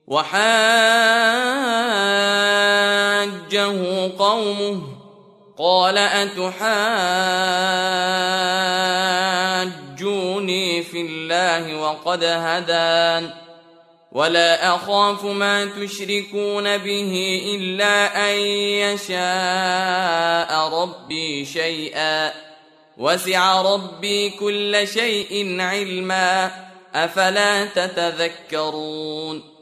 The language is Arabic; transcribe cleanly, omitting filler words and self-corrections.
وحاجه قومه قال أتحاجوني في الله وقد هدان ولا أخاف ما تشركون به إلا أن يشاء ربي شيئا وسع ربي كل شيء علما أفلا تتذكرون